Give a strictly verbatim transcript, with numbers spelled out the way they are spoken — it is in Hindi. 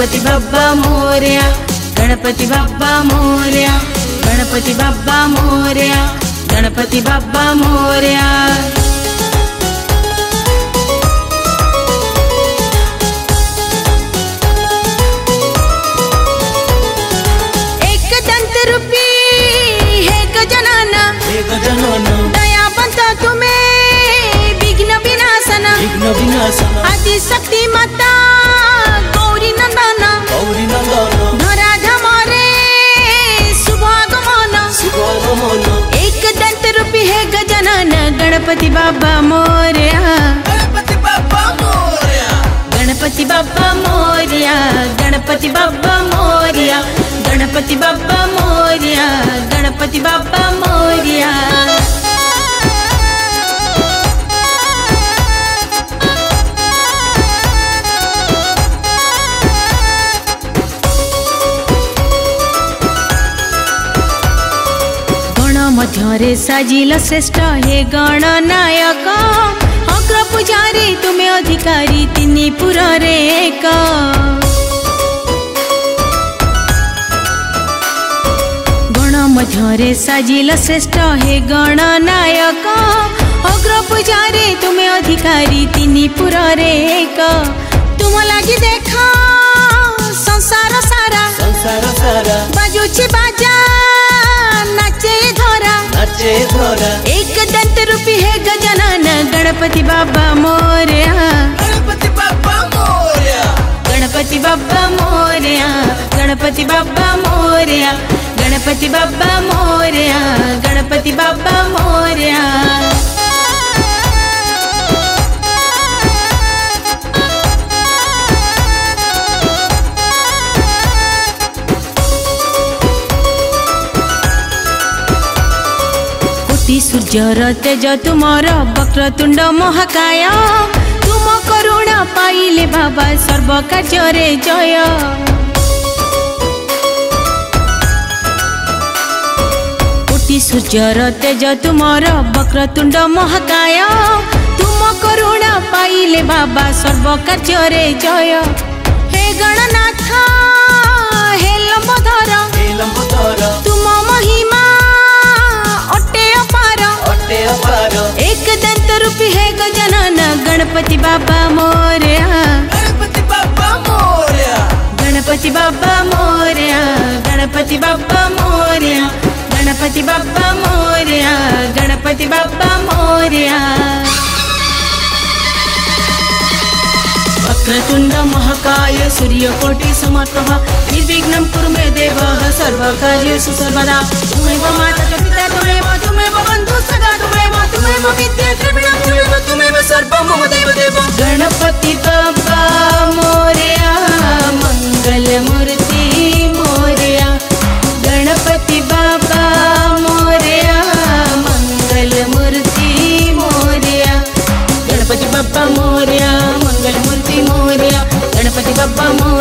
गणपति बाप्पा मोरया, गणपति बाप्पा मोरया, गणपति बाप्पा मोरया, गणपति बाप्पा मोरया। एक दंत रूपी हे गजानन, हे गजानन दयावंत तुम्हें विघ्न विनाशन, विघ्न विनाशन आदि शक्ति माता गौरी नंदन, गौरी नंदन धरा धमरे शुभागमन, शुभागमन। एक दंत रूपी है गजानन, गणपति बाप्पा मोरया, गणपति बाप्पा मोरया, गणपति बाप्पा मोरया, गणपति बाप्पा मोरया, गणपति बाप्पा मोरया, गणपति बाप्पा मोरया। मध्य साजिल श्रेष्ठ हे गणनायक, अग्र पूजारी तुम्हें अधिकारी तिनी पुर रे एक। गण मध्य साजिल श्रेष्ठ हे गणनायक, अग्र पूजारी तुम्हें अधिकारी तिनी पुर रे एक। तुम लगी देखा संसार सारा, संसार सारा बाजुची बाजा नाचे धरा, नाचे धरा। एक दंत रूपी है गजानन, गणपति बाप्पा मोरया, गणपति बाप्पा मोरया, गणपति बाप्पा मोरया, गणपति बाप्पा मोरया, गणपति बाप्पा मोरया, गणपति बाप्पा मोरया। सूर्यर तेज तुमर वक्रतुंड महाकाय, तुम करुणा पाइले बाबा सर्व कार्य जय। कोटि सूर्यर तेज तुमर वक्रतुंड महाकाय, तुम करुणा पाइले बाबा सर्व कार्य जय। हे गणनाथ हे लंबोदर, हे लंबोदर तुम महिमा एक दंत रूपी है गजानन, गणपति बाप्पा मोरया, गणपति बाप्पा मोरया, गणपति बाप्पा मोरया, गणपति बाप्पा मोरया, गणपति बाप्पा मोरया, गणपति बाप्पा मोरया। वक्रतुंड महाकाय सूर्यकोटि समप्रभ, निर्विघ्नं कुरु मे देव सर्वकार्येषु सर्वदा। त्वमेव माता च पिता त्वमेव, त्वमेव बन्धुः सखा त्वमेव, त्वमेव विद्या द्रविणं त्वमेव, त्वमेव सर्वं मम देव देव। गणपति बाप्पा मोरया, मंगलमूर्ति मोरया, गणपति बाप्पा मोरया, मंगलमूर्ति मोरया, गणपति बाप्पा मोरया, मंगलमूर्ति मोरया, गणपति बाप्पा मोरया।